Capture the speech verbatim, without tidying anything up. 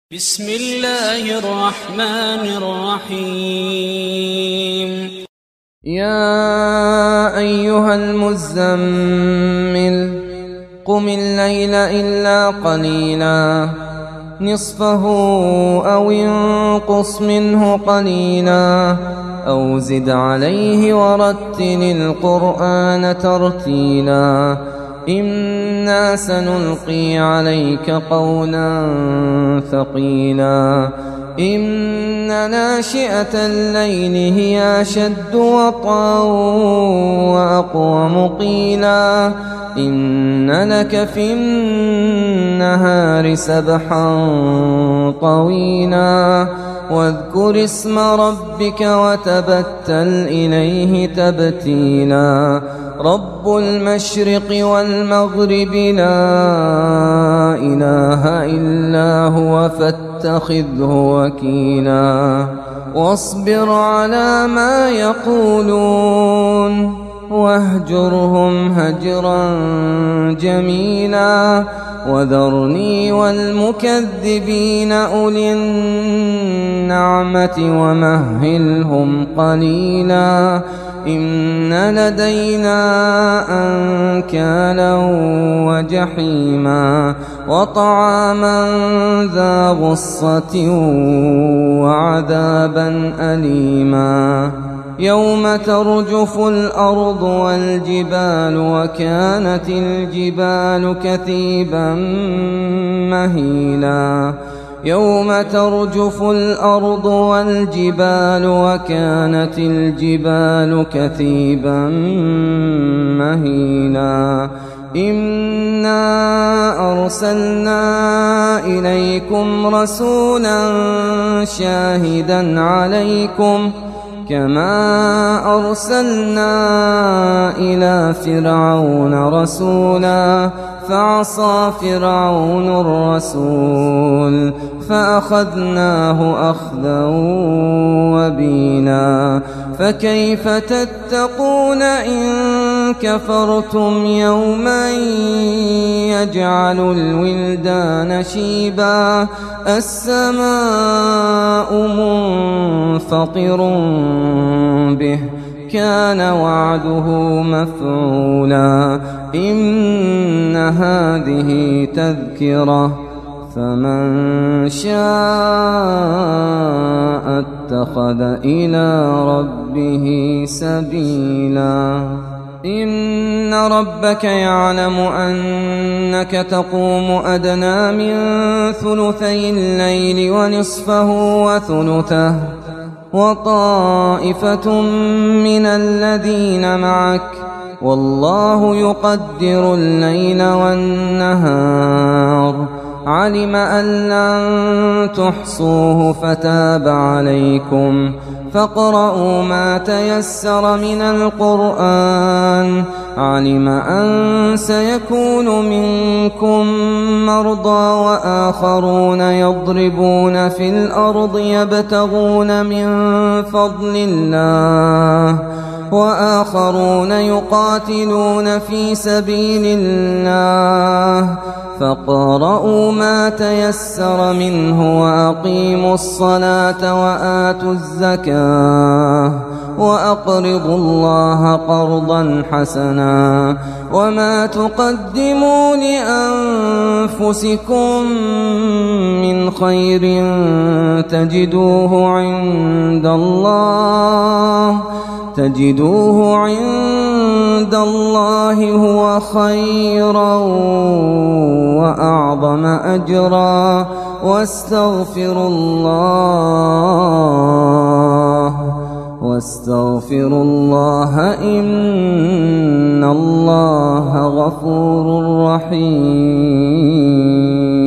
بسم الله الرحمن الرحيم. يا أيها المزمل قم الليل إلا قليلا نصفه أو انقص منه قليلا أو زد عليه ورتل القرآن ترتيلا إنا سنلقي عليك قولا ثقيلا إن ناشئة الليل هي أشد وطئا وأقوم قيلا إن لك في النهار سبحا طويلا واذكر اسم ربك وتبتل إليه تبتيلا رب المشرق والمغرب لا إله إلا هو فاتخذه وكيلا واصبر على ما يقولون واهجرهم هجرا جميلا وذرني والمكذبين أولي النعمة ومهلهم قليلا إن لدينا أنكالا وجحيما وطعاما ذا غصة وعذابا أليما يوم ترجف الأرض والجبال وكانت الجبال كثيبا مهيلا يوم ترجف الأرض والجبال وكانت الجبال كثيبا مهيلا إنا أرسلنا إليكم رسولا شاهدا عليكم كما أرسلنا إلى فرعون رسولا فعصى فرعون الرسول فأخذناه أخذا وبيلا فكيف تتقون إن كفرتم يوما يجعل الولدان شيبا السماء منفطر به كان وعده مفعولا إن هذه تذكرة فمن شاء اتخذ إلى ربه سبيلا إن ربك يعلم أنك تقوم أدنى من ثلثي الليل ونصفه وثلثه وطائفة من الذين معك والله يقدر الليل والنهار علم أن لن تحصوه فتاب عليكم فاقرؤوا ما تيسر من القرآن علم أن سيكون منكم مرضى وآخرون يضربون في الأرض يبتغون من فضل الله وآخرون يقاتلون في سبيل الله فاقرؤوا ما تيسر منه وأقيموا الصلاة وآتوا الزكاة وأقرضوا الله قرضا حسنا وما تقدموا لأنفسكم من خير تجدوه عند الله تجدوه عند الله هو خيرا وأعظم أجرا واستغفروا الله واستغفروا الله إن الله غفور رحيم.